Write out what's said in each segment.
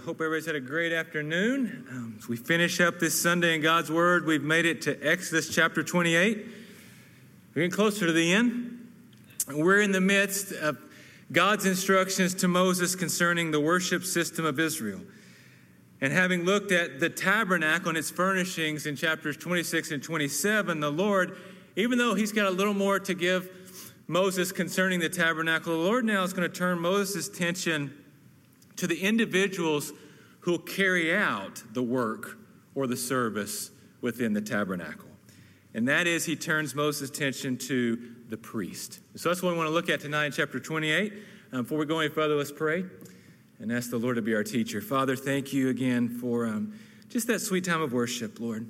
hope everybody's had a great afternoon. As we finish up this Sunday in God's Word, we've made it to Exodus chapter 28. We're getting closer to the end. We're in the midst of God's instructions to Moses concerning the worship system of Israel. And having looked at the tabernacle and its furnishings in chapters 26 and 27, the Lord, even though he's got a little more to give Moses concerning the tabernacle, the Lord now is going to turn Moses' attention to the individuals who will carry out the work or the service within the tabernacle. And that is, he turns Moses' attention to the priest. So that's what we want to look at tonight in chapter 28. Before we go any further, let's pray and ask the Lord to be our teacher. Father, thank you again for just that sweet time of worship, Lord.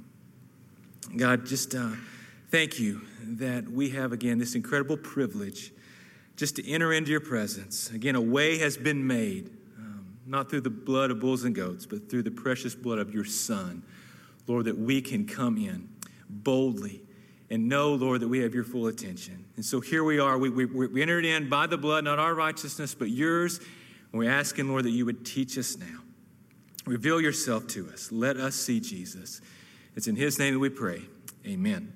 God, just thank you that we have, again, this incredible privilege just to enter into your presence. Again, a way has been made, not through the blood of bulls and goats, but through the precious blood of your Son, Lord, that we can come in boldly and know, Lord, that we have your full attention. And so here we are. We entered in by the blood, not our righteousness, but yours. And we're asking, Lord, that you would teach us now. Reveal yourself to us. Let us see Jesus. It's in his name that we pray. Amen.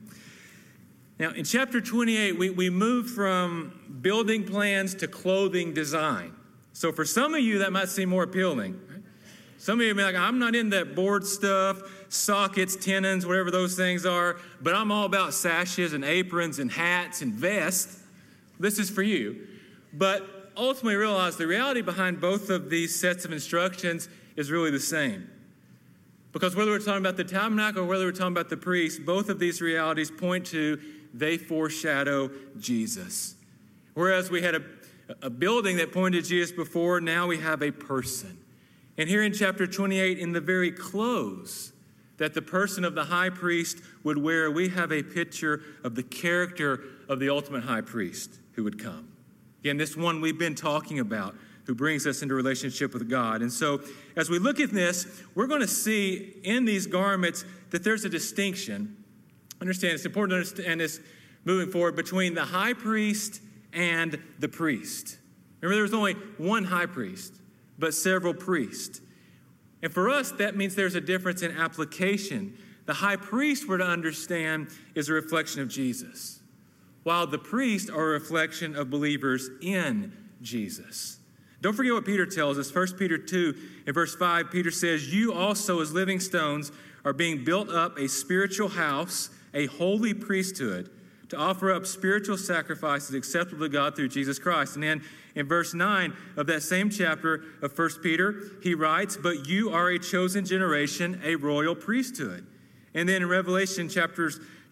Now, in chapter 28, we move from building plans to clothing design. So for some of you, that might seem more appealing. Right? Some of you may be like, I'm not in that board stuff, sockets, tenons, whatever those things are, but I'm all about sashes and aprons and hats and vests. This is for you. But ultimately realize the reality behind both of these sets of instructions is really the same. Because whether we're talking about the tabernacle or whether we're talking about the priest, both of these realities point to, they foreshadow Jesus. Whereas we had a building that pointed to Jesus before, now we have a person. And here in chapter 28, in the very clothes that the person of the high priest would wear, we have a picture of the character of the ultimate high priest who would come. Again, this one we've been talking about, who brings us into relationship with God. And so as we look at this, we're going to see in these garments that there's a distinction. Understand, it's important to understand this moving forward, between the high priest and the priest. Remember, there was only one high priest, but several priests. And for us, that means there's a difference in application. The high priest, we're to understand, is a reflection of Jesus, while the priests are a reflection of believers in Jesus. Don't forget what Peter tells us. 1 Peter 2 in verse 5, Peter says, you also as living stones are being built up a spiritual house, a holy priesthood, to offer up spiritual sacrifices acceptable to God through Jesus Christ. And then in verse 9 of that same chapter of 1 Peter, he writes, but you are a chosen generation, a royal priesthood. And then in Revelation chapter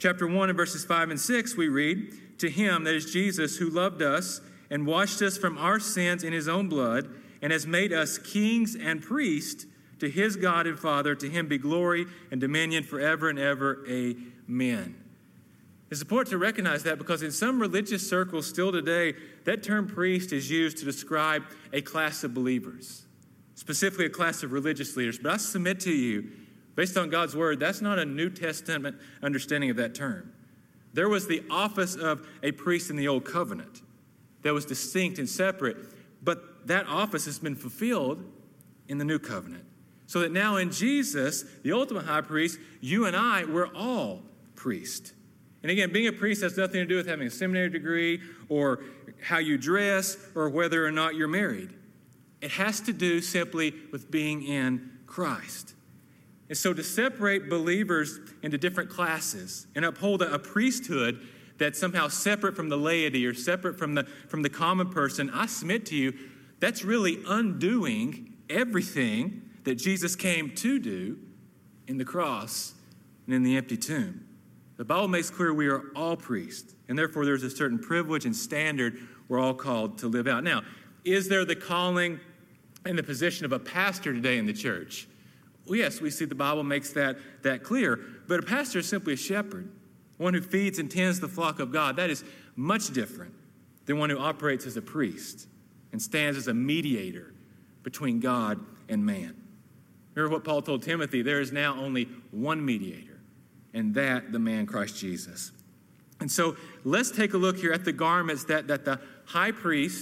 1 and verses 5 and 6, we read, to him, that is Jesus, who loved us and washed us from our sins in his own blood and has made us kings and priests to his God and Father. To him be glory and dominion forever and ever. Amen. It's important to recognize that because in some religious circles still today, that term priest is used to describe a class of believers, specifically a class of religious leaders. But I submit to you, based on God's word, that's not a New Testament understanding of that term. There was the office of a priest in the Old Covenant that was distinct and separate, but that office has been fulfilled in the New Covenant. So that now in Jesus, the ultimate high priest, you and I, we're all priests. And again, being a priest has nothing to do with having a seminary degree or how you dress or whether or not you're married. It has to do simply with being in Christ. And so to separate believers into different classes and uphold a priesthood that's somehow separate from the laity or separate from the common person, I submit to you, that's really undoing everything that Jesus came to do in the cross and in the empty tomb. The Bible makes clear we are all priests, and therefore there's a certain privilege and standard we're all called to live out. Now, is there the calling and the position of a pastor today in the church? Well, yes, we see the Bible makes that clear, but a pastor is simply a shepherd, one who feeds and tends the flock of God. That is much different than one who operates as a priest and stands as a mediator between God and man. Remember what Paul told Timothy, there is now only one mediator, and that the man Christ Jesus. And so let's take a look here at the garments that the high priest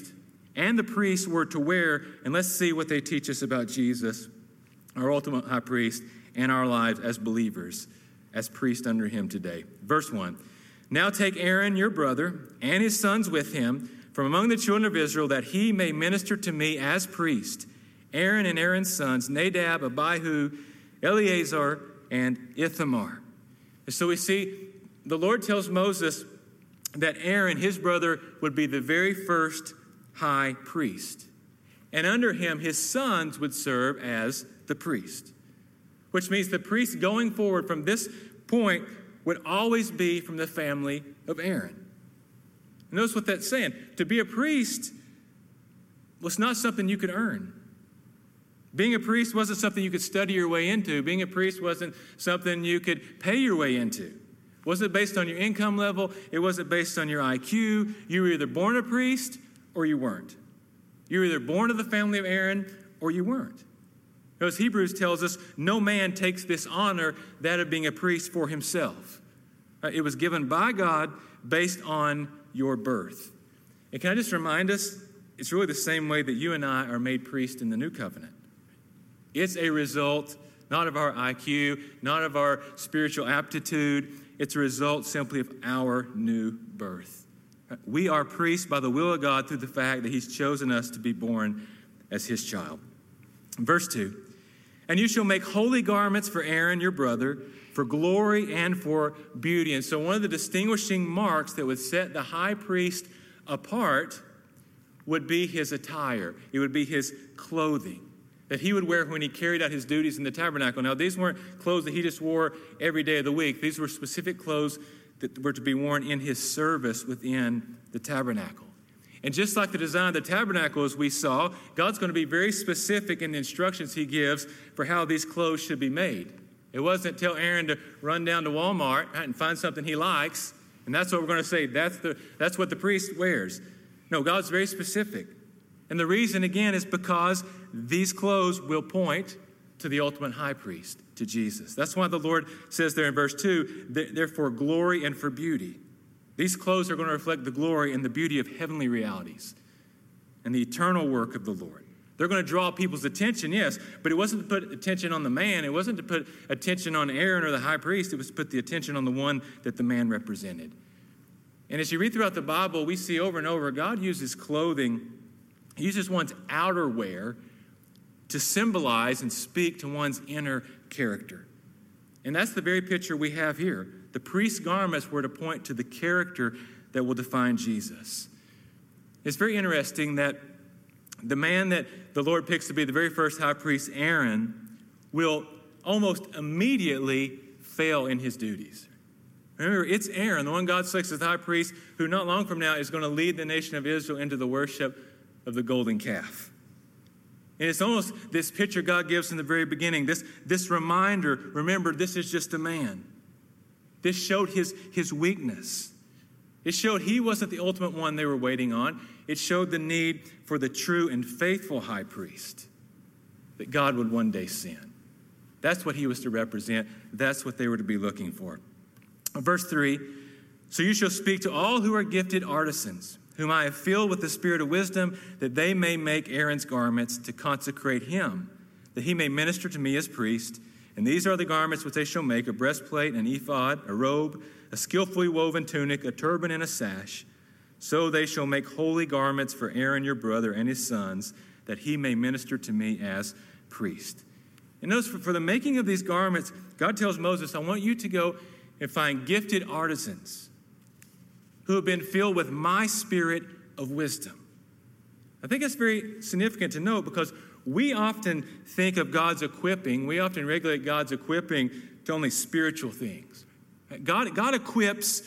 and the priests were to wear. And let's see what they teach us about Jesus, our ultimate high priest, and our lives as believers, as priests under him today. Verse 1, now take Aaron your brother and his sons with him from among the children of Israel, that he may minister to me as priest. Aaron and Aaron's sons, Nadab, Abihu, Eleazar, and Ithamar. And so we see the Lord tells Moses that Aaron, his brother, would be the very first high priest. And under him, his sons would serve as the priest. Which means the priest going forward from this point would always be from the family of Aaron. And notice what that's saying. To be a priest was not something you could earn. Being a priest wasn't something you could study your way into. Being a priest wasn't something you could pay your way into. It wasn't based on your income level. It wasn't based on your IQ. You were either born a priest or you weren't. You were either born of the family of Aaron or you weren't. As Hebrews tells us, no man takes this honor, that of being a priest, for himself. It was given by God based on your birth. And can I just remind us, it's really the same way that you and I are made priests in the new covenant. It's a result not of our IQ, not of our spiritual aptitude. It's a result simply of our new birth. We are priests by the will of God through the fact that he's chosen us to be born as his child. Verse 2, and you shall make holy garments for Aaron your brother, for glory and for beauty. And so one of the distinguishing marks that would set the high priest apart would be his attire. It would be his clothing that he would wear when he carried out his duties in the tabernacle. Now, these weren't clothes that he just wore every day of the week. These were specific clothes that were to be worn in his service within the tabernacle. And just like the design of the tabernacle, as we saw, God's going to be very specific in the instructions he gives for how these clothes should be made. It wasn't tell Aaron to run down to Walmart and find something he likes, and that's what we're going to say. That's what the priest wears. No, God's very specific. And the reason, again, is because these clothes will point to the ultimate high priest, to Jesus. That's why the Lord says there in verse 2, they're for glory and for beauty. These clothes are going to reflect the glory and the beauty of heavenly realities and the eternal work of the Lord. They're going to draw people's attention, yes, but it wasn't to put attention on the man. It wasn't to put attention on Aaron or the high priest. It was to put the attention on the one that the man represented. And as you read throughout the Bible, we see over and over, God uses clothing, he uses one's outerwear to symbolize and speak to one's inner character. And that's the very picture we have here. The priest's garments were to point to the character that will define Jesus. It's very interesting that the man that the Lord picks to be the very first high priest, Aaron, will almost immediately fail in his duties. Remember, it's Aaron, the one God selects as the high priest, who not long from now is going to lead the nation of Israel into the worship of the golden calf. And it's almost this picture God gives in the very beginning, this reminder, remember, this is just a man. This showed his weakness. It showed he wasn't the ultimate one they were waiting on. It showed the need for the true and faithful high priest that God would one day send. That's what he was to represent. That's what they were to be looking for. Verse 3, so you shall speak to all who are gifted artisans, whom I have filled with the spirit of wisdom, that they may make Aaron's garments to consecrate him, that he may minister to me as priest. And these are the garments which they shall make: a breastplate, an ephod, a robe, a skillfully woven tunic, a turban, and a sash. So they shall make holy garments for Aaron your brother and his sons, that he may minister to me as priest. And notice, for the making of these garments, God tells Moses, I want you to go and find gifted artisans who have been filled with my spirit of wisdom. I think it's very significant to note, because we often think of God's equipping, we often regulate God's equipping to only spiritual things. God equips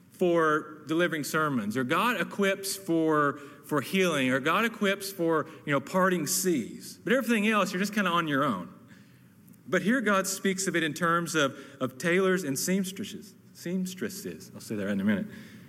for delivering sermons, or God equips for healing, or God equips for, parting seas. But everything else, you're just kind of on your own. But here God speaks of it in terms of tailors and seamstresses. I'll say that in a minute.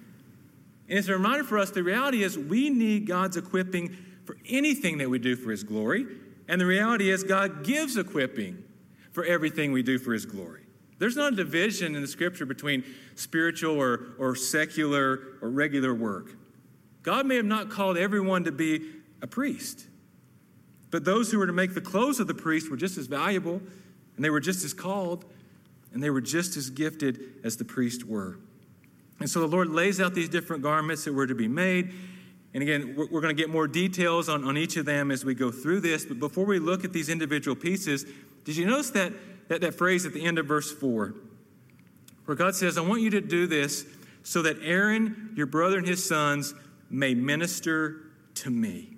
And it's a reminder for us, the reality is we need God's equipping for anything that we do for his glory. And the reality is God gives equipping for everything we do for his glory. There's not a division in the scripture between spiritual or secular or regular work. God may have not called everyone to be a priest. But those who were to make the clothes of the priest were just as valuable, and they were just as called, and they were just as gifted as the priests were. And so the Lord lays out these different garments that were to be made. And again, we're going to get more details on each of them as we go through this. But before we look at these individual pieces, did you notice that phrase at the end of verse 4? Where God says, I want you to do this so that Aaron, your brother, and his sons may minister to me.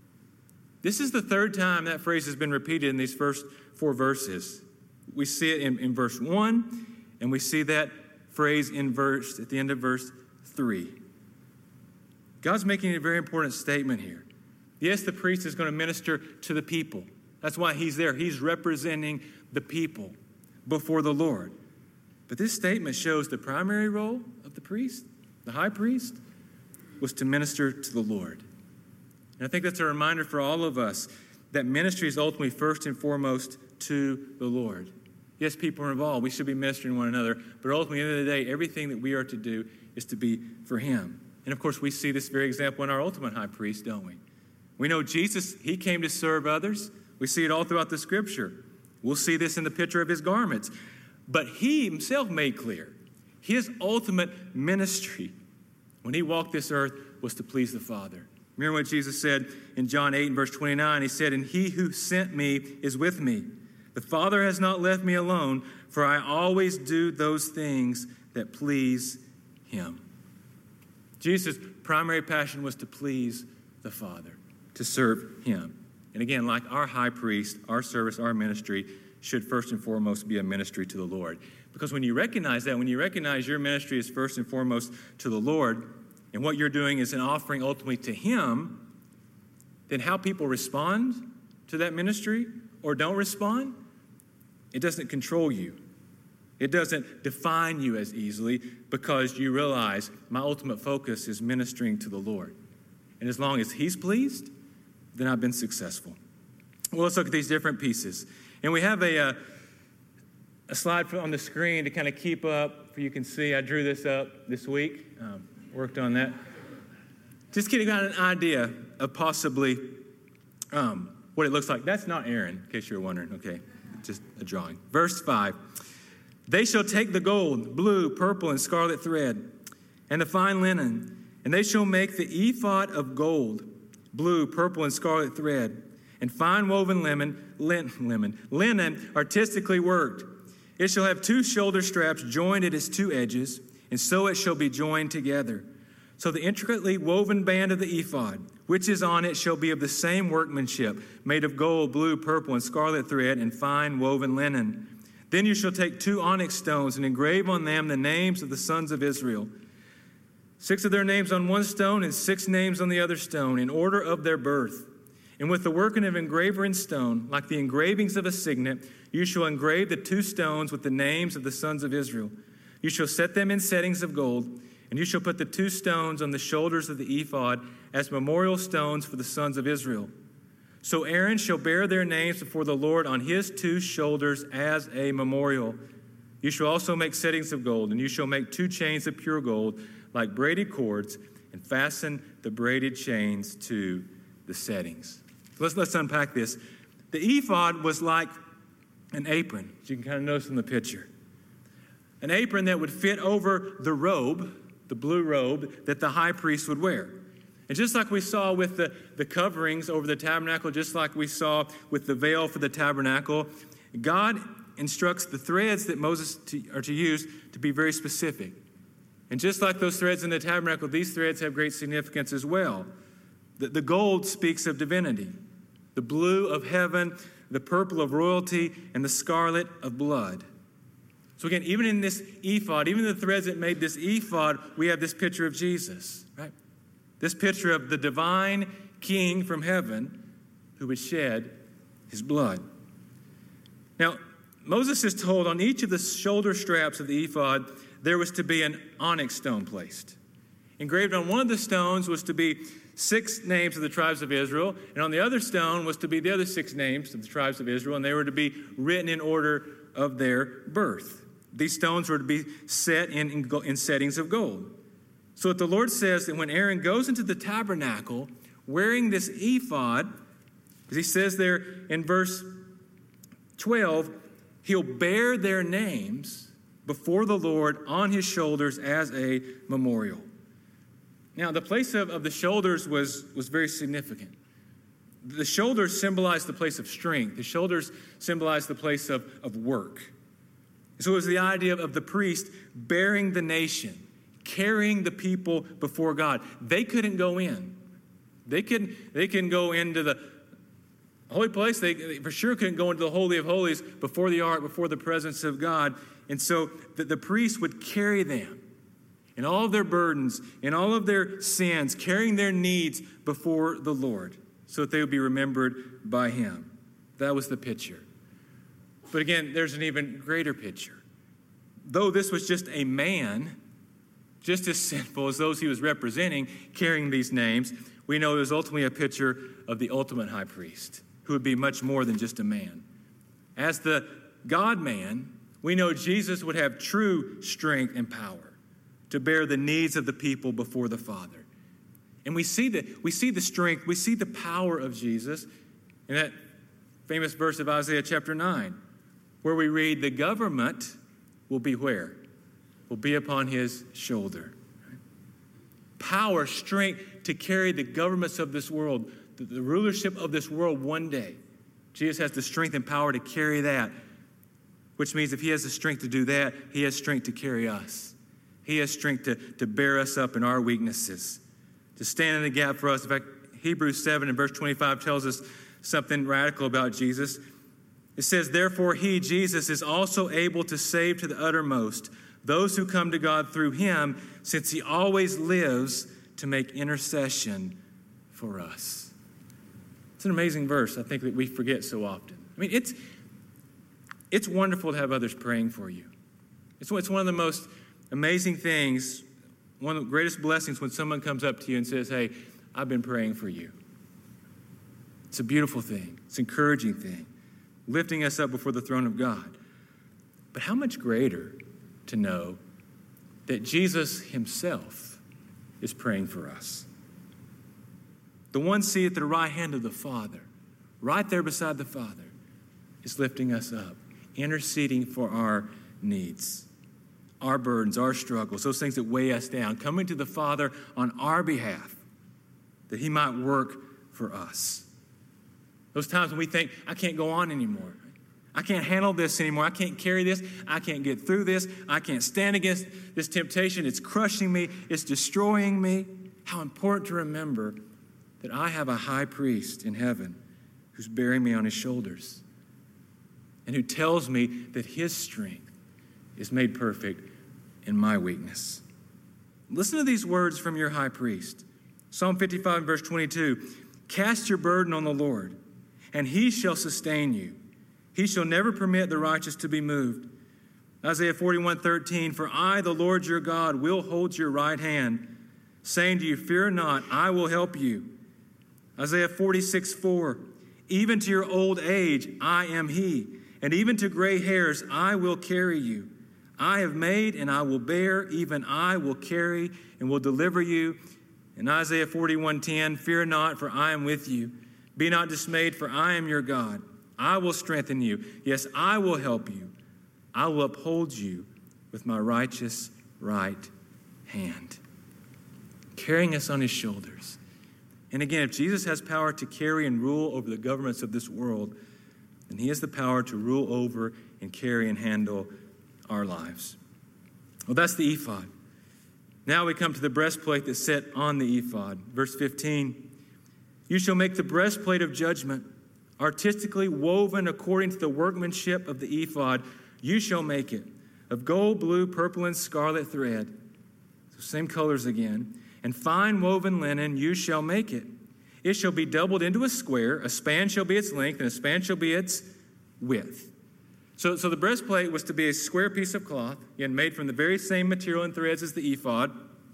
This is the third time that phrase has been repeated in these first 4 verses. We see it in verse 1, and we see that phrase at the end of verse 3. God's making a very important statement here. Yes, the priest is going to minister to the people. That's why he's there. He's representing the people before the Lord. But this statement shows the primary role of the priest, the high priest, was to minister to the Lord. And I think that's a reminder for all of us that ministry is ultimately first and foremost to the Lord. Yes, people are involved. We should be ministering to one another. But ultimately, at the end of the day, everything that we are to do is to be for him. And of course, we see this very example in our ultimate high priest, don't we? We know Jesus, he came to serve others. We see it all throughout the scripture. We'll see this in the picture of his garments. But he himself made clear his ultimate ministry when he walked this earth was to please the Father. Remember what Jesus said in John 8 and verse 29? He said, and he who sent me is with me. The Father has not left me alone, for I always do those things that please him. Jesus' primary passion was to please the Father, to serve him. And again, like our high priest, our service, our ministry should first and foremost be a ministry to the Lord. Because when you recognize that, when you recognize your ministry is first and foremost to the Lord, and what you're doing is an offering ultimately to him, then how people respond to that ministry or don't respond, it doesn't control you. It doesn't define you as easily because you realize my ultimate focus is ministering to the Lord. And as long as he's pleased, then I've been successful. Well, let's look at these different pieces. And we have a slide on the screen to kind of keep up. You can see I drew this up this week, worked on that. Just getting an idea of possibly what it looks like. That's not Aaron, in case you're wondering. Okay, just a drawing. Verse 5. They shall take the gold, blue, purple, and scarlet thread, and the fine linen, and they shall make the ephod of gold, blue, purple, and scarlet thread, and fine woven linen artistically worked. It shall have 2 shoulder straps joined at its 2 edges, and so it shall be joined together. So the intricately woven band of the ephod, which is on it, shall be of the same workmanship, made of gold, blue, purple, and scarlet thread, and fine woven linen. Then you shall take 2 onyx stones and engrave on them the names of the sons of Israel, 6 of their names on one stone and 6 names on the other stone, in order of their birth. And with the working of engraver in stone, like the engravings of a signet, you shall engrave the 2 stones with the names of the sons of Israel. You shall set them in settings of gold, and you shall put the 2 stones on the shoulders of the ephod as memorial stones for the sons of Israel. So Aaron shall bear their names before the Lord on his 2 shoulders as a memorial. You shall also make settings of gold, and you shall make 2 chains of pure gold, like braided cords, and fasten the braided chains to the settings. Let's unpack this. The ephod was like an apron, as you can kind of notice in the picture. An apron that would fit over the robe, the blue robe, that the high priest would wear. And just like we saw with the coverings over the tabernacle, just like we saw with the veil for the tabernacle, God instructs the threads that Moses are to use to be very specific. And just like those threads in the tabernacle, these threads have great significance as well. The gold speaks of divinity, the blue of heaven, the purple of royalty, and the scarlet of blood. So again, even in this ephod, even the threads that made this ephod, we have this picture of Jesus, right? This picture of the divine King from heaven who would shed his blood. Now, Moses is told on each of the shoulder straps of the ephod, there was to be an onyx stone placed. Engraved on one of the stones was to be 6 names of the tribes of Israel, and on the other stone was to be the other 6 names of the tribes of Israel, and they were to be written in order of their birth. These stones were to be set in settings of gold. So what the Lord says that when Aaron goes into the tabernacle, wearing this ephod, as he says there in verse 12, he'll bear their names before the Lord on his shoulders as a memorial. Now, the place of the shoulders was very significant. The shoulders symbolized the place of strength. The shoulders symbolized the place of work. So it was the idea of the priest bearing the nation, carrying the people before God. They couldn't go in. They couldn't go into the holy place. They for sure couldn't go into the Holy of Holies before the ark, before the presence of God. And so the priest would carry them and all of their burdens and all of their sins, carrying their needs before the Lord so that they would be remembered by him. That was the picture. But again, there's an even greater picture. Though this was just a man, just as sinful as those he was representing, carrying these names, we know there's ultimately a picture of the ultimate high priest, who would be much more than just a man. As the God-man, we know Jesus would have true strength and power to bear the needs of the people before the Father. And we see the strength, we see the power of Jesus in that famous verse of Isaiah chapter 9, where we read, the government will be where? Will be upon his shoulder. Power, strength to carry the governments of this world, the rulership of this world one day. Jesus has the strength and power to carry that, which means if he has the strength to do that, he has strength to carry us. He has strength to bear us up in our weaknesses, to stand in the gap for us. In fact, Hebrews 7 and verse 25 tells us something radical about Jesus. It says, therefore he, Jesus, is also able to save to the uttermost those who come to God through him, since he always lives to make intercession for us. It's an amazing verse, I think, that we forget so often. I mean, it's wonderful to have others praying for you. It's one of the most amazing things, one of the greatest blessings when someone comes up to you and says, hey, I've been praying for you. It's a beautiful thing. It's an encouraging thing, lifting us up before the throne of God. But how much greater to know that Jesus himself is praying for us. The one seated at the right hand of the Father, right there beside the Father, is lifting us up, interceding for our needs, our burdens, our struggles, those things that weigh us down, coming to the Father on our behalf, that he might work for us. Those times when we think, I can't go on anymore. I can't handle this anymore. I can't carry this. I can't get through this. I can't stand against this temptation. It's crushing me. It's destroying me. How important to remember that I have a high priest in heaven who's bearing me on his shoulders and who tells me that his strength is made perfect in my weakness. Listen to these words from your high priest. Psalm 55, verse 22, cast your burden on the Lord, and he shall sustain you. He shall never permit the righteous to be moved. Isaiah 41:13, for I, the Lord your God, will hold your right hand, saying to you, fear not, I will help you. Isaiah 46:4, even to your old age, I am he, and even to gray hairs, I will carry you. I have made and I will bear, even I will carry and will deliver you. In Isaiah 41:10, fear not, for I am with you. Be not dismayed, for I am your God. I will strengthen you. Yes, I will help you. I will uphold you with my righteous right hand. Carrying us on his shoulders. And again, if Jesus has power to carry and rule over the governments of this world, then he has the power to rule over and carry and handle our lives. Well, that's the ephod. Now we come to the breastplate that's set on the ephod. Verse 15, you shall make the breastplate of judgment, artistically woven according to the workmanship of the ephod. You shall make it of gold, blue, purple, and scarlet thread. So same colors again. And fine woven linen you shall make it. It shall be doubled into a square. A span shall be its length, and a span shall be its width. So the breastplate was to be a square piece of cloth, again, made from the very same material and threads as the ephod.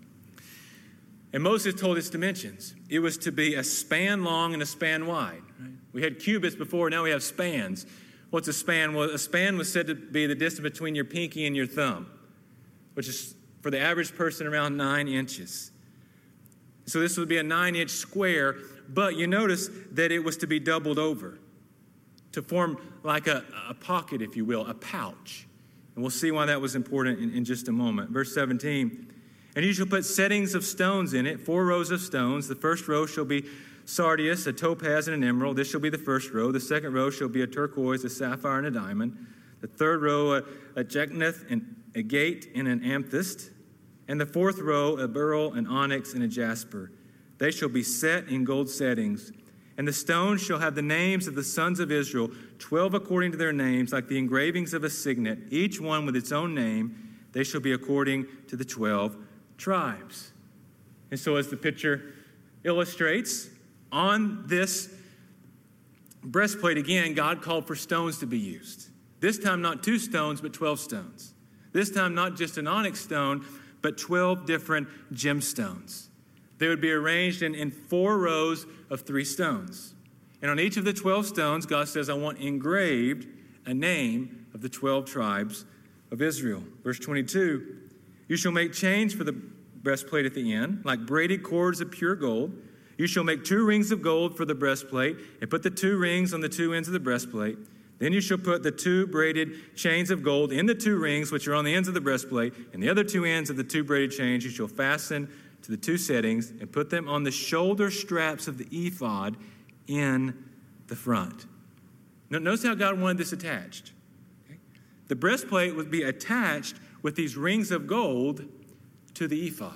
And Moses told its dimensions. It was to be a span long and a span wide. Right? We had cubits before, now we have spans. What's a span? Well, a span was said to be the distance between your pinky and your thumb, which is, for the average person, around 9 inches. So this would be a 9-inch square but you notice that it was to be doubled over, to form like a pocket, if you will, a pouch. And we'll see why that was important in just a moment. Verse 17, and you shall put settings of stones in it, 4 rows of stones. The first row shall be sardius, a topaz, and an emerald. This shall be the first row. The second row shall be a turquoise, a sapphire, and a diamond. The third row, a jacinth, and agate, and an amethyst. And the fourth row, a beryl, an onyx, and a jasper. They shall be set in gold settings. And the stones shall have the names of the sons of Israel, 12 according to their names, like the engravings of a signet, each one with its own name. They shall be according to the 12 tribes. And so as the picture illustrates, on this breastplate, again, God called for stones to be used. This time not 2 stones, but 12 stones. This time not just an onyx stone, but 12 different gemstones. They would be arranged in 4 rows of 3 stones. And on each of the 12 stones, God says, I want engraved a name of the 12 tribes of Israel. Verse 22, you shall make chains for the breastplate at the end, like braided cords of pure gold. You shall make 2 rings of gold for the breastplate, and put the 2 rings on the 2 ends of the breastplate. Then you shall put the 2 braided chains of gold in the 2 rings which are on the ends of the breastplate, and the other 2 ends of the 2 braided chains you shall fasten to the 2 settings, and put them on the shoulder straps of the ephod in the front. Now, notice how God wanted this attached. Okay? The breastplate would be attached with these rings of gold to the ephod.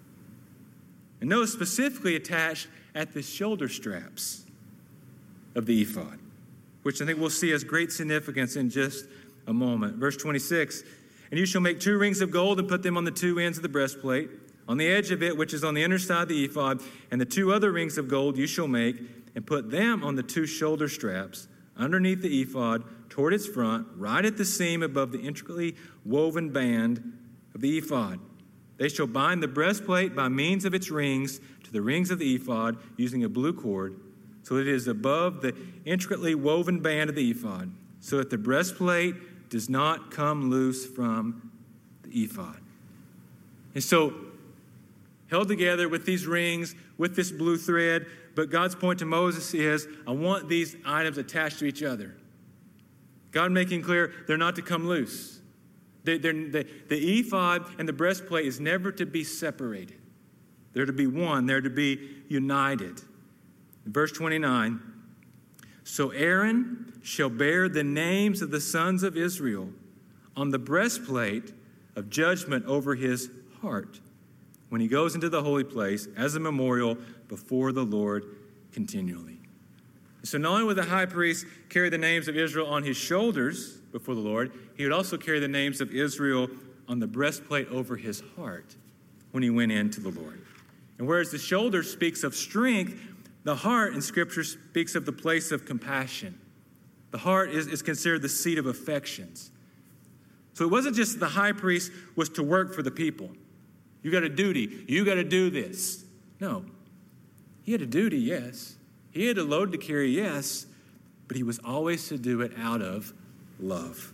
And notice specifically attached at the shoulder straps of the ephod, which I think we'll see has great significance in just a moment. Verse 26, and you shall make 2 rings of gold and put them on the 2 ends of the breastplate, on the edge of it, which is on the inner side of the ephod, and the 2 other rings of gold you shall make, and put them on the 2 shoulder straps underneath the ephod toward its front, right at the seam above the intricately woven band of the ephod. They shall bind the breastplate by means of its rings to the rings of the ephod using a blue cord, so that it is above the intricately woven band of the ephod, so that the breastplate does not come loose from the ephod. And so, held together with these rings, with this blue thread, but God's point to Moses is, I want these items attached to each other. God making clear they're not to come loose. The ephod and the breastplate is never to be separated. They're to be one. They're to be united. Verse 29, so Aaron shall bear the names of the sons of Israel on the breastplate of judgment over his heart when he goes into the holy place as a memorial before the Lord continually. So not only would the high priest carry the names of Israel on his shoulders before the Lord, he would also carry the names of Israel on the breastplate over his heart when he went into the Lord. And whereas the shoulder speaks of strength, the heart in Scripture speaks of the place of compassion. The heart is considered the seat of affections. So it wasn't just the high priest was to work for the people. You got a duty. You got to do this. No. He had a duty, yes. He had a load to carry, yes. But he was always to do it out of love.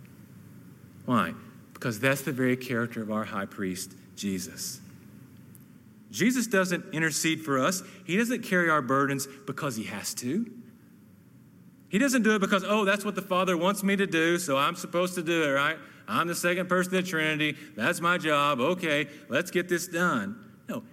Why? Because that's the very character of our high priest, Jesus. Jesus doesn't intercede for us. He doesn't carry our burdens because he has to. He doesn't do it because, oh, that's what the Father wants me to do, so I'm supposed to do it, right? I'm the second person of the Trinity. That's my job. Okay, let's get this done. No.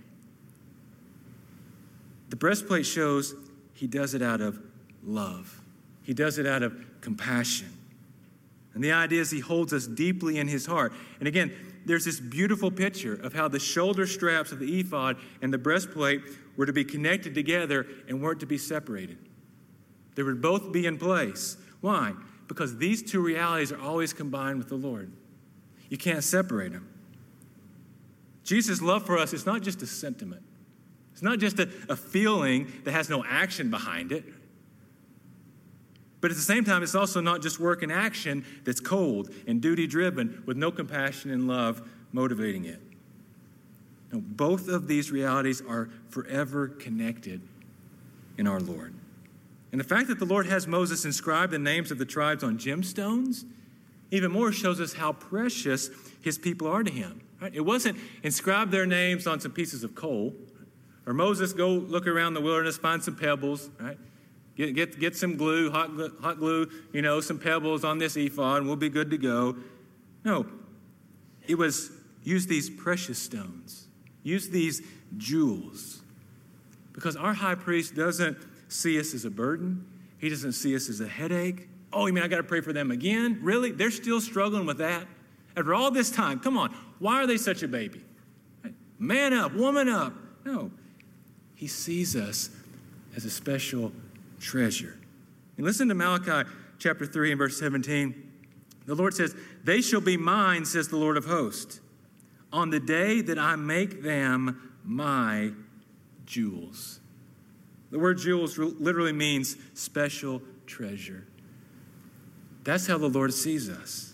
The breastplate shows he does it out of love. He does it out of compassion. And the idea is he holds us deeply in his heart. And again, there's this beautiful picture of how the shoulder straps of the ephod and the breastplate were to be connected together and weren't to be separated. They would both be in place. Why? Because these 2 realities are always combined with the Lord. You can't separate them. Jesus' love for us is not just a sentiment. It's not just a feeling that has no action behind it. But at the same time, it's also not just work and action that's cold and duty-driven with no compassion and love motivating it. No, both of these realities are forever connected in our Lord. And the fact that the Lord has Moses inscribe the names of the tribes on gemstones even more shows us how precious his people are to him. Right? It wasn't inscribe their names on some pieces of coal Or Moses, go look around the wilderness, find some pebbles, right? Get some glue, hot glue, some pebbles on this ephod, and we'll be good to go. No, it was use these precious stones. Use these jewels. Because our high priest doesn't see us as a burden. He doesn't see us as a headache. Oh, you mean I got to pray for them again? Really? They're still struggling with that? After all this time, come on. Why are they such a baby? Man up, woman up. No. He sees us as a special treasure. And listen to Malachi chapter 3 and verse 17. The Lord says, "They shall be mine, says the Lord of hosts, on the day that I make them my jewels." The word jewels literally means special treasure. That's how the Lord sees us.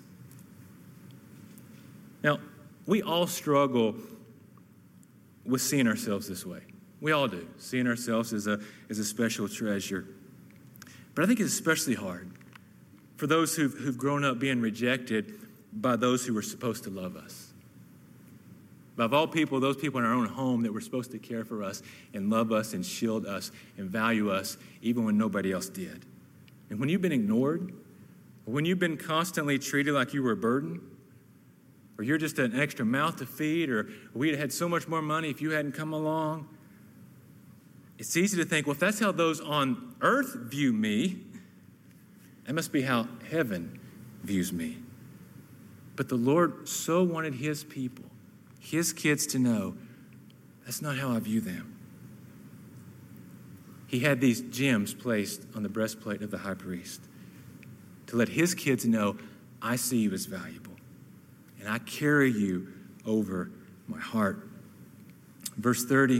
Now, we all struggle with seeing ourselves this way. We all do, seeing ourselves as a special treasure. But I think it's especially hard for those who've grown up being rejected by those who were supposed to love us. Of all people, those people in our own home that were supposed to care for us and love us and shield us and value us even when nobody else did. And when you've been ignored, or when you've been constantly treated like you were a burden, or you're just an extra mouth to feed, or we'd had so much more money if you hadn't come along, it's easy to think, well, if that's how those on earth view me, that must be how heaven views me. But the Lord so wanted his people, his kids, to know that's not how I view them. He had these gems placed on the breastplate of the high priest to let his kids know, I see you as valuable, and I carry you over my heart. Verse 30,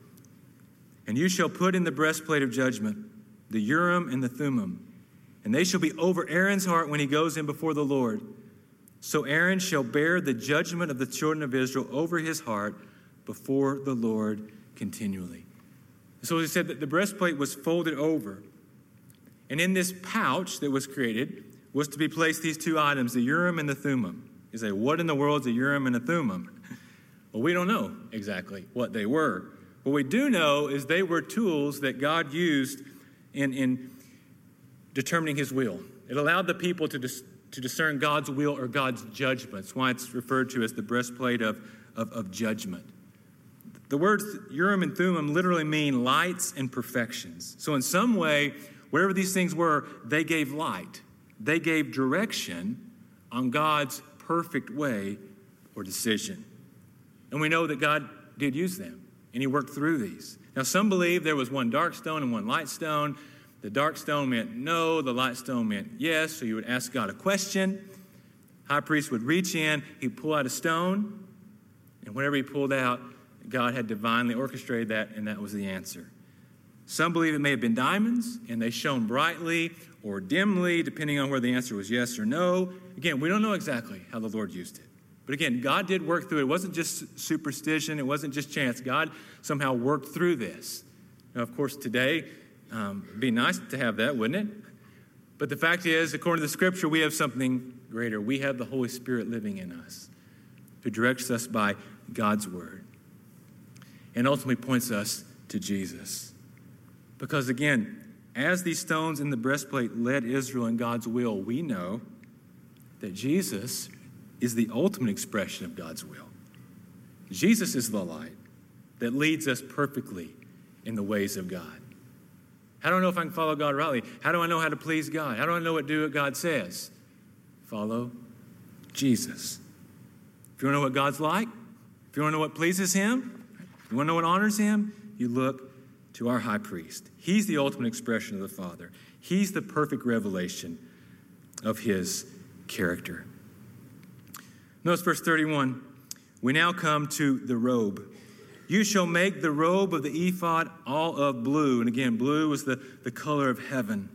"And you shall put in the breastplate of judgment the Urim and the Thummim, and they shall be over Aaron's heart when he goes in before the Lord. So Aaron shall bear the judgment of the children of Israel over his heart before the Lord continually." So he said that the breastplate was folded over. And in this pouch that was created was to be placed these two items, the Urim and the Thummim. You say, what in the world is a Urim and a Thummim? Well, we don't know exactly what they were. What we do know is they were tools that God used in determining his will. It allowed the people to discern God's will or God's judgment. That's why it's referred to as the breastplate of judgment. The words Urim and Thummim literally mean lights and perfections. So in some way, whatever these things were, they gave light. They gave direction on God's perfect way or decision. And we know that God did use them, and he worked through these. Now, some believe there was one dark stone and one light stone. The dark stone meant no, the light stone meant yes, so you would ask God a question. High priest would reach in, he'd pull out a stone, and whatever he pulled out, God had divinely orchestrated that, and that was the answer. Some believe it may have been diamonds, and they shone brightly or dimly, depending on whether the answer was yes or no. Again, we don't know exactly how the Lord used it. But again, God did work through it. It wasn't just superstition. It wasn't just chance. God somehow worked through this. Now, of course, today, it'd be nice to have that, wouldn't it? But the fact is, according to the Scripture, we have something greater. We have the Holy Spirit living in us, who directs us by God's word and ultimately points us to Jesus. Because again, as these stones in the breastplate led Israel in God's will, we know that Jesus is the ultimate expression of God's will. Jesus is the light that leads us perfectly in the ways of God. How do I know if I can follow God rightly? How do I know how to please God? How do I know what to do what God says? Follow Jesus. If you want to know what God's like, if you want to know what pleases him, if you want to know what honors him, you look to our high priest. He's the ultimate expression of the Father. He's the perfect revelation of his character. Notice verse 31. We now come to the robe. You shall make the robe of the ephod all of blue. And again, blue was the color of heaven.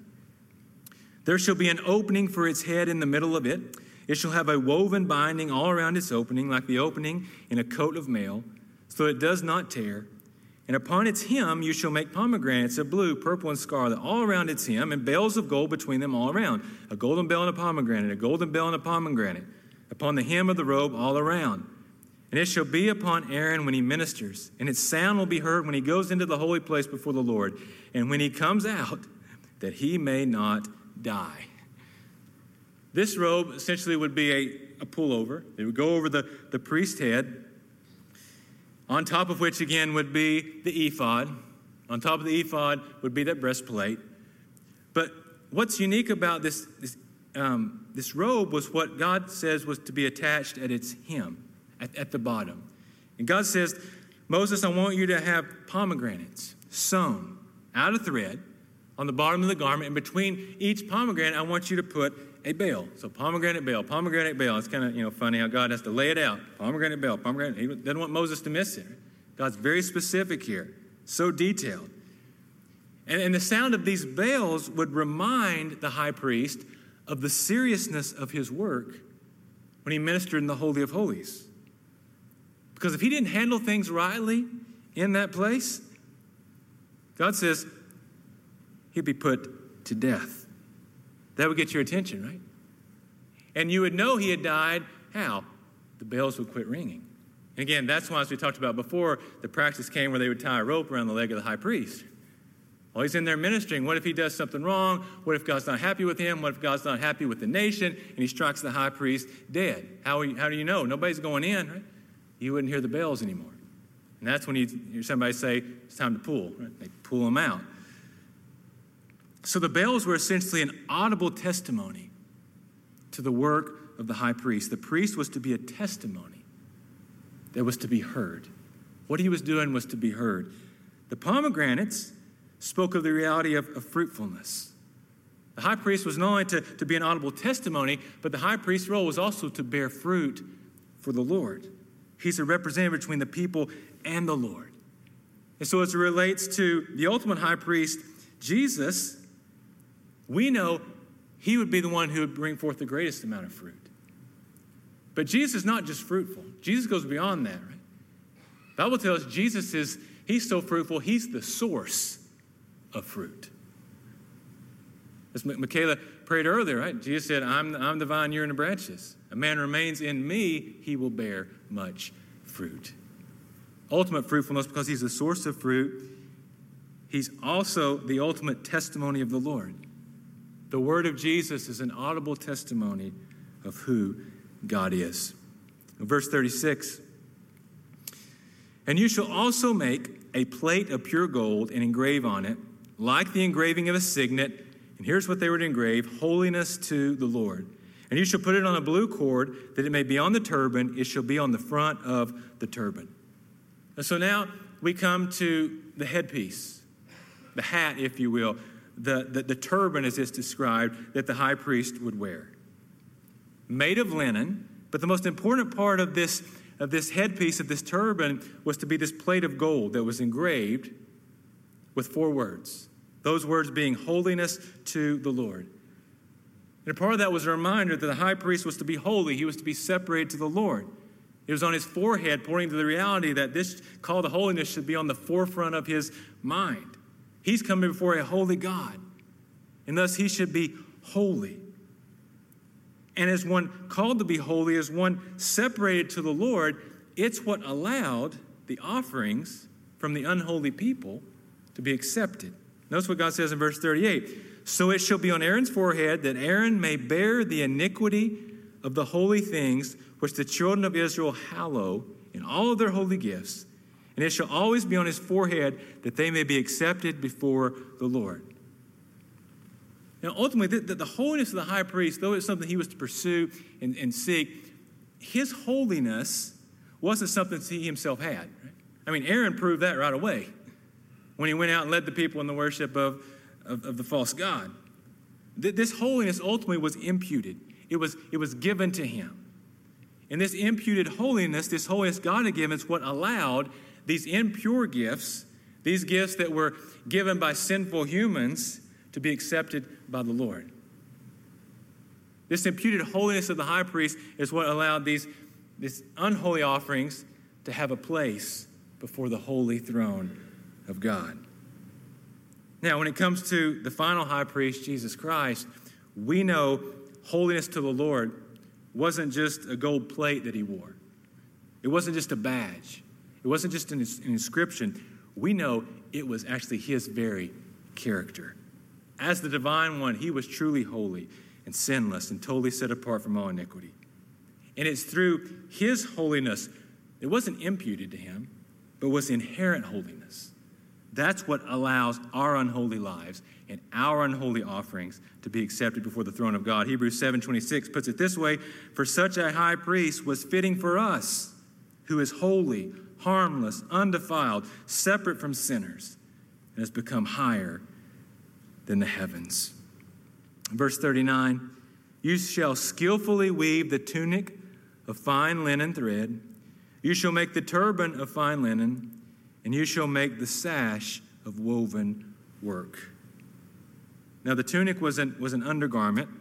There shall be an opening for its head in the middle of it. It shall have a woven binding all around its opening, like the opening in a coat of mail, so it does not tear. And upon its hem you shall make pomegranates of blue, purple, and scarlet all around its hem, and bells of gold between them all around. A golden bell and a pomegranate, a golden bell and a pomegranate, upon the hem of the robe all around. And it shall be upon Aaron when he ministers, and its sound will be heard when he goes into the holy place before the Lord, and when he comes out, that he may not die. This robe essentially would be a pullover. It would go over the priest's head, on top of which, again, would be the ephod. On top of the ephod would be that breastplate. But what's unique about this robe was what God says was to be attached at its hem, at the bottom. And God says, Moses, I want you to have pomegranates sewn out of thread on the bottom of the garment. And between each pomegranate, I want you to put a bale. So pomegranate bale, pomegranate bale. It's kind of funny how God has to lay it out. Pomegranate bale, pomegranate. He doesn't want Moses to miss it. God's very specific here, so detailed. And the sound of these bells would remind the high priest of the seriousness of his work when he ministered in the Holy of Holies. Because if he didn't handle things rightly in that place, God says he'd be put to death. That would get your attention, right? And you would know he had died. How? The bells would quit ringing. And again, that's why, as we talked about before, the practice came where they would tie a rope around the leg of the high priest. While he's in there ministering, what if he does something wrong? What if God's not happy with him? What if God's not happy with the nation? And he strikes the high priest dead. How do you know? Nobody's going in, right? You wouldn't hear the bells anymore. And that's when you hear somebody say, it's time to pull. Right? They pull them out. So the bells were essentially an audible testimony to the work of the high priest. The priest was to be a testimony that was to be heard. What he was doing was to be heard. The pomegranates spoke of the reality of fruitfulness. The high priest was not only to be an audible testimony, but the high priest's role was also to bear fruit for the Lord. He's a representative between the people and the Lord. And so as it relates to the ultimate high priest, Jesus, we know he would be the one who would bring forth the greatest amount of fruit. But Jesus is not just fruitful. Jesus goes beyond that, right? The Bible tells us he's so fruitful, he's the source of fruit. As Michaela prayed earlier, right? Jesus said, I'm the vine, you're in the branches. A man remains in me, he will bear much fruit. Ultimate fruitfulness because he's the source of fruit. He's also the ultimate testimony of the Lord. The word of Jesus is an audible testimony of who God is. In verse 36, and you shall also make a plate of pure gold and engrave on it, like the engraving of a signet. And here's what they were to engrave: holiness to the Lord. And you shall put it on a blue cord, that it may be on the turban. It shall be on the front of the turban. And so now we come to the headpiece, the hat, if you will, the turban as it's described, that the high priest would wear. Made of linen, but the most important part of this headpiece, of this turban, was to be this plate of gold that was engraved with 4 words. Those words being holiness to the Lord. And a part of that was a reminder that the high priest was to be holy. He was to be separated to the Lord. It was on his forehead, pointing to the reality that this call to holiness should be on the forefront of his mind. He's coming before a holy God, and thus he should be holy. And as one called to be holy, as one separated to the Lord, it's what allowed the offerings from the unholy people to be accepted. Notice what God says in verse 38. So it shall be on Aaron's forehead, that Aaron may bear the iniquity of the holy things which the children of Israel hallow in all of their holy gifts. And it shall always be on his forehead, that they may be accepted before the Lord. Now, ultimately, the holiness of the high priest, though it's something he was to pursue and seek, his holiness wasn't something he himself had. Right? I mean, Aaron proved that right away when he went out and led the people in the worship of the false god. This holiness ultimately was imputed. It was given to him. And this imputed holiness, this holiness God had given, is what allowed these impure gifts, these gifts that were given by sinful humans, to be accepted by the Lord. This imputed holiness of the high priest is what allowed these unholy offerings to have a place before the holy throne of God. Now, when it comes to the final high priest, Jesus Christ, we know holiness to the Lord wasn't just a gold plate that he wore. It wasn't just a badge. It wasn't just an inscription. We know it was actually his very character. As the divine one, he was truly holy and sinless and totally set apart from all iniquity. And it's through his holiness, it wasn't imputed to him, but was inherent holiness. That's what allows our unholy lives and our unholy offerings to be accepted before the throne of God. Hebrews 7:26 puts it this way, for such a high priest was fitting for us, who is holy, harmless, undefiled, separate from sinners, and has become higher than the heavens. Verse 39, you shall skillfully weave the tunic of fine linen thread. You shall make the turban of fine linen, and you shall make the sash of woven work. Now, the tunic was an undergarment.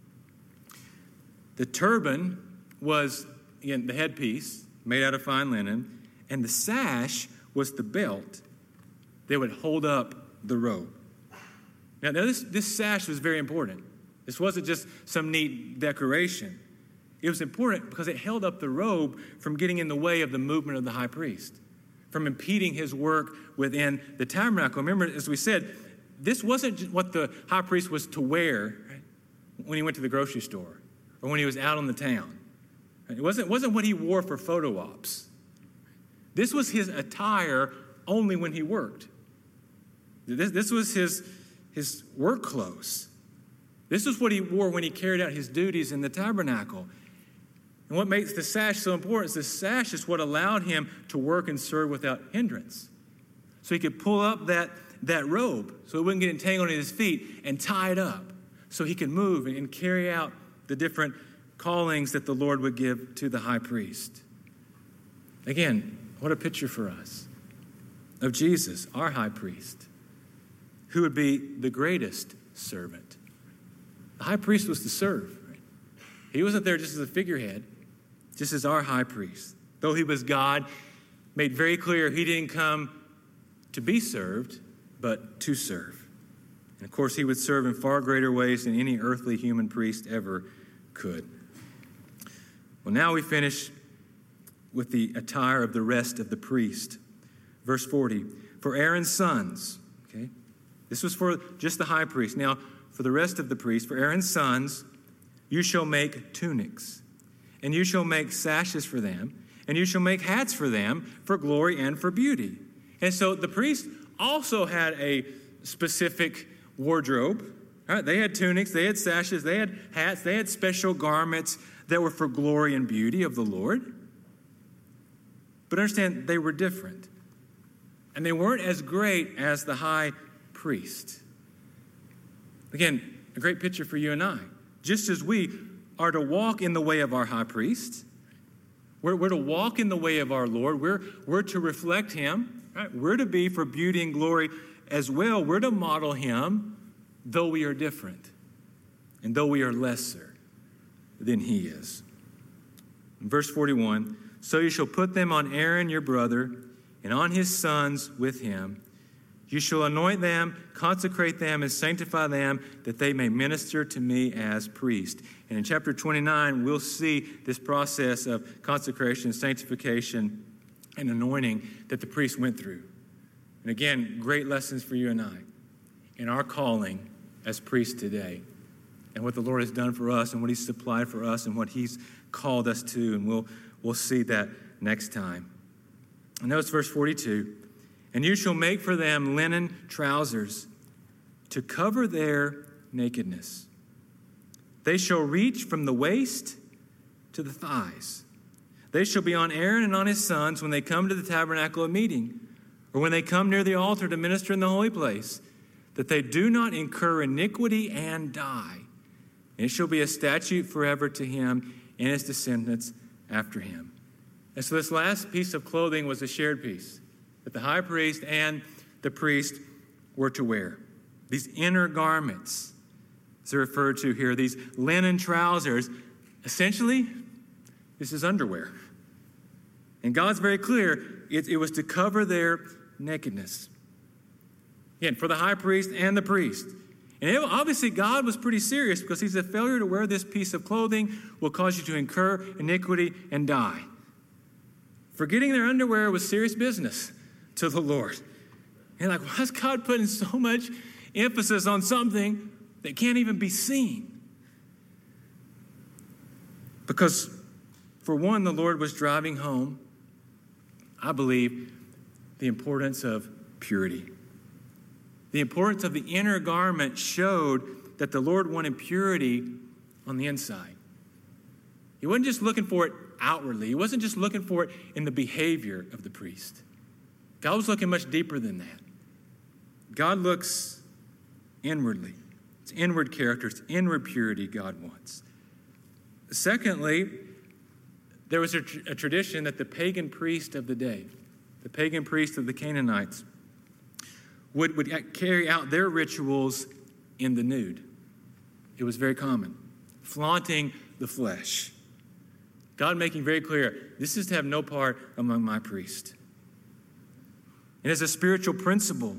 The turban was, again, the headpiece made out of fine linen, and the sash was the belt that would hold up the robe. Now this sash was very important. This wasn't just some neat decoration. It was important because it held up the robe from getting in the way of the movement of the high priest, from impeding his work within the tabernacle. Remember, as we said, this wasn't just what the high priest was to wear, right, when he went to the grocery store or when he was out on the town. It wasn't what he wore for photo ops. This was his attire only when he worked. This was his work clothes. This is what he wore when he carried out his duties in the tabernacle. And what makes the sash so important is the sash is what allowed him to work and serve without hindrance. So he could pull up that robe so it wouldn't get entangled in his feet and tie it up so he could move and carry out the different callings that the Lord would give to the high priest. Again, what a picture for us of Jesus, our high priest, who would be the greatest servant. The high priest was to serve. Right? He wasn't there just as a figurehead, just as our high priest. Though he was God, made very clear he didn't come to be served, but to serve. And of course, he would serve in far greater ways than any earthly human priest ever could. Well, now we finish with the attire of the rest of the priest. Verse 40, for Aaron's sons, okay? This was for just the high priest. Now, for the rest of the priests, for Aaron's sons, you shall make tunics, and you shall make sashes for them, and you shall make hats for them for glory and for beauty. And so the priests also had a specific wardrobe. Right? They had tunics, they had sashes, they had hats, they had special garments that were for glory and beauty of the Lord. But understand, they were different. And they weren't as great as the high priest. Again, a great picture for you and I. Just as we are to walk in the way of our high priest, we're to walk in the way of our Lord. We're to reflect him. Right? We're to be for beauty and glory as well. We're to model him, though we are different and though we are lesser than he is. In verse 41, so you shall put them on Aaron your brother and on his sons with him. You shall anoint them, consecrate them, and sanctify them, that they may minister to me as priest. And in chapter 29, we'll see this process of consecration, sanctification, and anointing that the priest went through. And again, great lessons for you and I in our calling as priests today, and what the Lord has done for us, and what he's supplied for us, and what he's called us to. And we'll see that next time. And notice verse 42. And you shall make for them linen trousers to cover their nakedness. They shall reach from the waist to the thighs. They shall be on Aaron and on his sons when they come to the tabernacle of meeting, or when they come near the altar to minister in the holy place, that they do not incur iniquity and die. And it shall be a statute forever to him and his descendants after him. And so this last piece of clothing was a shared piece that the high priest and the priest were to wear. These inner garments, as they're referred to here, these linen trousers, essentially, this is underwear. And God's very clear, it was to cover their nakedness. Again, for the high priest and the priest. And obviously God was pretty serious, because he said failure to wear this piece of clothing will cause you to incur iniquity and die. Forgetting their underwear was serious business to the Lord. And like, why is God putting so much emphasis on something that can't even be seen? Because, for one, the Lord was driving home, I believe, the importance of purity. The importance of the inner garment showed that the Lord wanted purity on the inside. He wasn't just looking for it outwardly. He wasn't just looking for it in the behavior of the priest. God was looking much deeper than that. God looks inwardly. It's inward character. It's inward purity God wants. Secondly, there was a tradition that the pagan priest of the day, the pagan priest of the Canaanites, would carry out their rituals in the nude. It was very common. Flaunting the flesh. God making very clear, this is to have no part among my priests. And as a spiritual principle,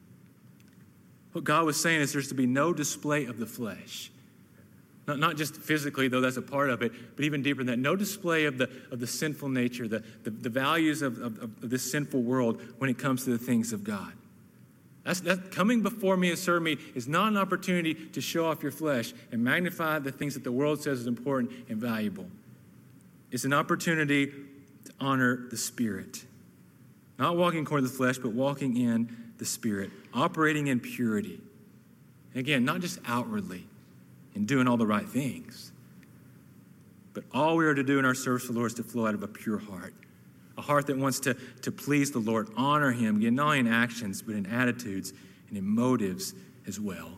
what God was saying is there's to be no display of the flesh. Not just physically, though that's a part of it, but even deeper than that. No display of the sinful nature, the values of this sinful world when it comes to the things of God. That coming before me and serve me is not an opportunity to show off your flesh and magnify the things that the world says is important and valuable. It's an opportunity to honor the Spirit. Not walking according to the flesh, but walking in the Spirit. Operating in purity. And again, not just outwardly and doing all the right things. But all we are to do in our service to the Lord is to flow out of a pure heart. A heart that wants to please the Lord, honor Him, again, not only in actions, but in attitudes and in motives as well.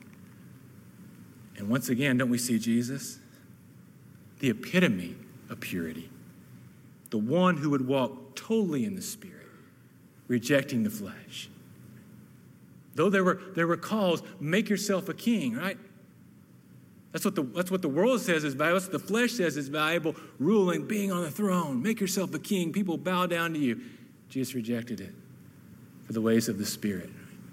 And once again, don't we see Jesus? The epitome of purity. The one who would walk totally in the Spirit, rejecting the flesh. Though there were calls, make yourself a king, right? That's what the world says is valuable. That's what the flesh says is valuable. Ruling, being on the throne. Make yourself a king. People bow down to you. Jesus rejected it for the ways of the Spirit.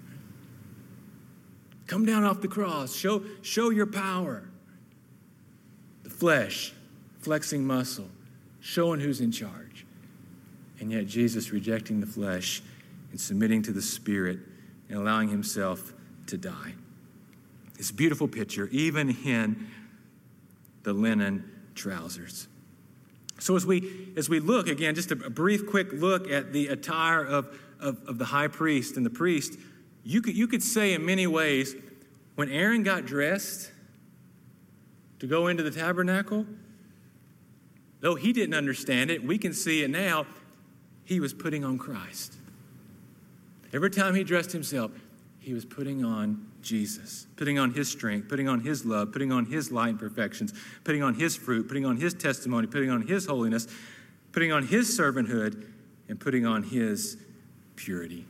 Come down off the cross. Show your power. The flesh, flexing muscle, showing who's in charge. And yet Jesus rejecting the flesh and submitting to the Spirit and allowing himself to die. This beautiful picture, even in the linen trousers. So as we look, again, just a brief, quick look at the attire of the high priest and the priest, you could say in many ways, when Aaron got dressed to go into the tabernacle, though he didn't understand it, we can see it now, he was putting on Christ. Every time he dressed himself, he was putting on Jesus, putting on his strength, putting on his love, putting on his light and perfections, putting on his fruit, putting on his testimony, putting on his holiness, putting on his servanthood, and putting on his purity.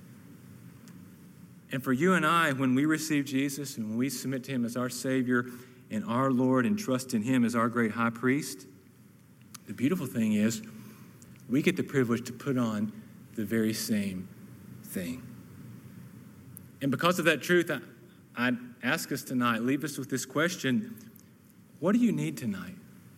And for you and I, when we receive Jesus and when we submit to him as our Savior and our Lord and trust in him as our great high priest, the beautiful thing is we get the privilege to put on the very same thing. And because of that truth, I'd ask us tonight, leave us with this question: what do you need tonight?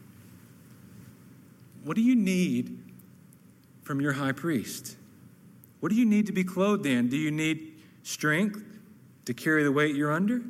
What do you need from your high priest? What do you need to be clothed in? Do you need strength to carry the weight you're under?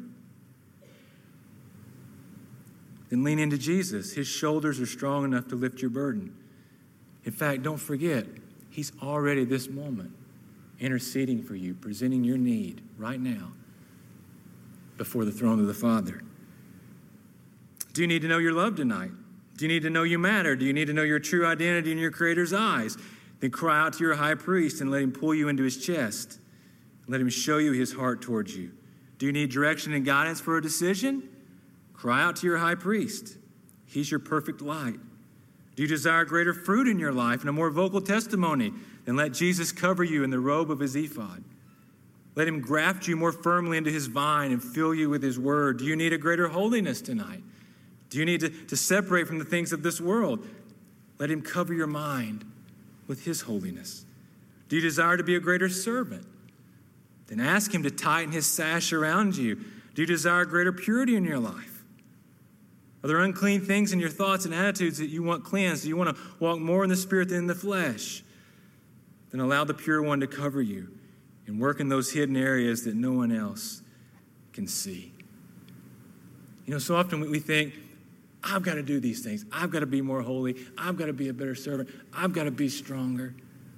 Then lean into Jesus. His shoulders are strong enough to lift your burden. In fact, don't forget, he's already this moment interceding for you, presenting your need right now before the throne of the Father. Do you need to know you're loved tonight? Do you need to know you matter? Do you need to know your true identity in your Creator's eyes? Then cry out to your high priest and let him pull you into his chest. Let him show you his heart towards you. Do you need direction and guidance for a decision? Cry out to your high priest. He's your perfect light. Do you desire greater fruit in your life and a more vocal testimony? Then let Jesus cover you in the robe of his ephod. Let him graft you more firmly into his vine and fill you with his word. Do you need a greater holiness tonight? Do you need to separate from the things of this world? Let him cover your mind with his holiness. Do you desire to be a greater servant? Then ask him to tighten his sash around you. Do you desire greater purity in your life? Are there unclean things in your thoughts and attitudes that you want cleansed? Do you want to walk more in the Spirit than in the flesh? then allow the pure one to cover you and work in those hidden areas that no one else can see. You know, so often we think, I've got to do these things. I've got to be more holy. I've got to be a better servant. I've got to be stronger.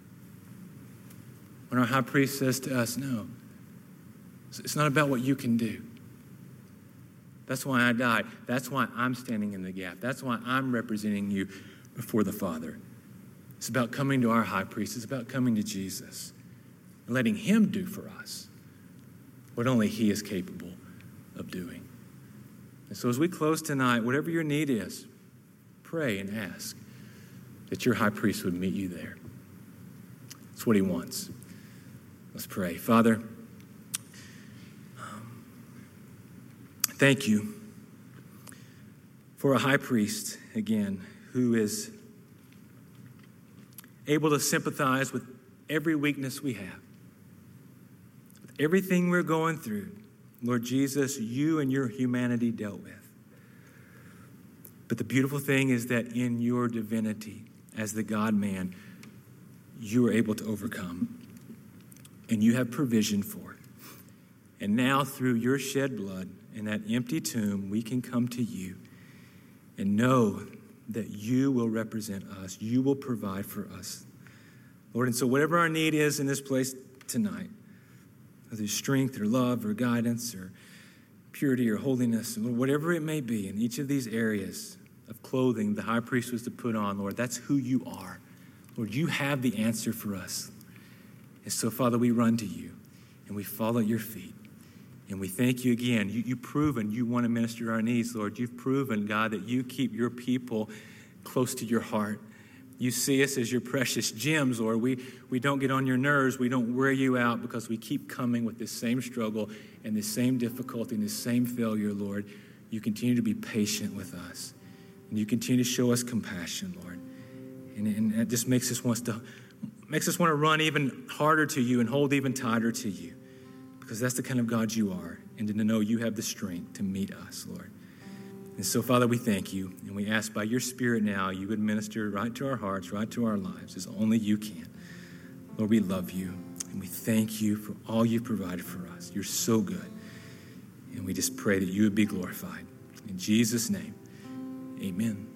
When our high priest says to us, no, it's not about what you can do. That's why I died. That's why I'm standing in the gap. That's why I'm representing you before the Father. It's about coming to our high priest. It's about coming to Jesus and letting him do for us what only he is capable of doing. And so as we close tonight, whatever your need is, pray and ask that your high priest would meet you there. That's what he wants. Let's pray. Father, thank you for a high priest, again, who is able to sympathize with every weakness we have, with everything we're going through. Lord Jesus, you and your humanity dealt with. But the beautiful thing is that in your divinity, as the God-man, you are able to overcome. And you have provision for it. And now through your shed blood in that empty tomb, we can come to you and know that you will represent us. You will provide for us. Lord, and so whatever our need is in this place tonight, whether it's strength or love or guidance or purity or holiness, whatever it may be in each of these areas of clothing the high priest was to put on, Lord, that's who you are. Lord, you have the answer for us. And so, Father, we run to you and we fall at your feet. And we thank you again. You've proven you want to minister our needs, Lord. You've proven, God, that you keep your people close to your heart. You see us as your precious gems, Lord. We don't get on your nerves. We don't wear you out because we keep coming with this same struggle and this same difficulty and this same failure, Lord. You continue to be patient with us. And you continue to show us compassion, Lord. And it just makes us want to run even harder to you and hold even tighter to you, because that's the kind of God you are, and to know you have the strength to meet us, Lord. And so, Father, we thank you, and we ask by your Spirit now you would minister right to our hearts, right to our lives, as only you can. Lord, we love you, and we thank you for all you've provided for us. You're so good, and we just pray that you would be glorified. In Jesus' name, amen.